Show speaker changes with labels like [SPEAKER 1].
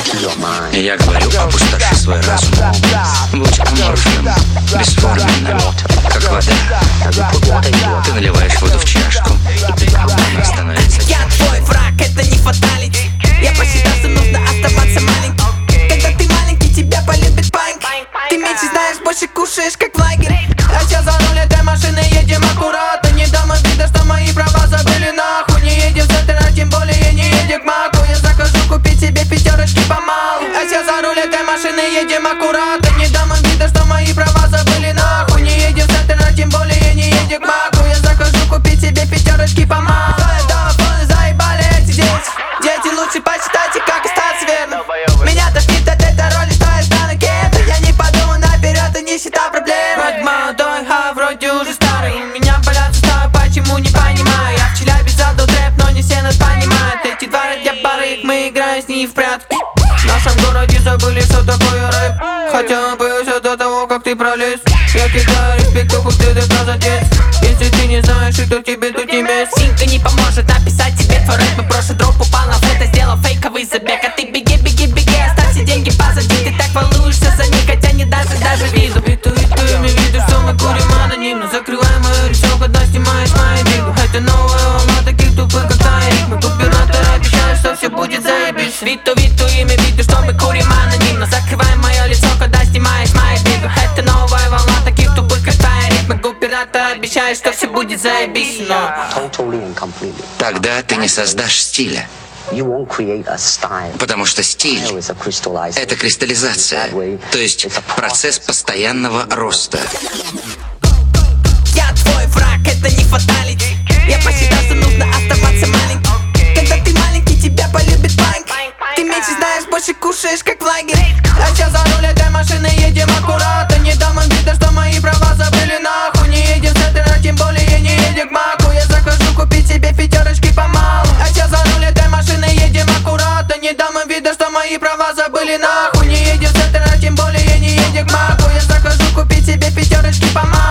[SPEAKER 1] Я говорю, опустоши свой разум. Будь аморфным, бесформенным, как вода. Ты наливаешь воду в чашку, она становится...
[SPEAKER 2] Я твой враг, это не фаталити. Я посчитал, что нужно оставаться маленьким. Когда ты маленький, тебя полюбит панк. Ты меньше знаешь, больше кушаешь, как в лагере. А сейчас за руль этой машины едем аккуратно. Не дам им вида, что мои права забыли нахуй. Не едем в центр, а тем более не едем к маку. Я захожу купить себе пятерочки помалу. А сейчас за руль этой машины едем аккуратно. Не дам им вида, что мои права забыли нахуй. Не едем в центр, а тем более не едем к маку. Я захожу купить себе пятерочки помалу. Заебали эти дети. Дети, лучше почитайте, как остаться верным. Меня тошнит от этой роли, что я стану кем-то. Я не подумаю наперед и не считаю проблем. Вроде молодой, а вроде уже старый. У меня болят суставы, почему не понимаю. Я в Челябинске задал трэп, но не все нас понимают. Эти дворы для барыг, мы играем с ней в прятки. В нашем городе забыли, что такое рэп. Хотя бы все до того, как ты пролез. Я кидаю респект, как ты доказать. Если ты не знаешь, что тебе тут не место. Синка не поможет написать тебе твой рэп. Мы прошлый дроп упал на фото, сделал фейковый забег. А ты беги, беги, беги, оставь все деньги позади. Ты так волнуешься за них, хотя не даже виду. И ты видишь, что мы курим анонимно. Закрываем мою лицо, когда снимаешь мою дигу. Это новая волна таких тупых, как Тарик. Мы губернатор обещают, что все будет заебись. Виту, имя виду, что мы курим анонимно. Закрываем мое лицо, когда снимаешь мою дигу. Это новая волна таких тупых, как Тарик. Мы губернатор обещают, что все будет заебись. Но
[SPEAKER 1] Тогда ты не создашь стиля. Потому что стиль — это кристаллизация, то есть процесс постоянного роста.
[SPEAKER 2] Я твой враг, это не фаталити. Я посчитал, что нужно оставаться маленьким. Когда ты маленький, тебя полюбит панк. Ты меньше знаешь, больше кушаешь, как в лагере. А сейчас за руль этой машины едем аккуратно. Не дам им вида, что мои права забыли нахуй. Не едем в центр, а тем более не едем к маку. Я захожу купить себе пятерочки помалу. А сейчас за руль этой машины едем аккуратно. Не дам им вида, что мои права забыли нахуй. Не едем в центр, а тем более не едем к маку. Я захожу купить себе пятерочки помалу.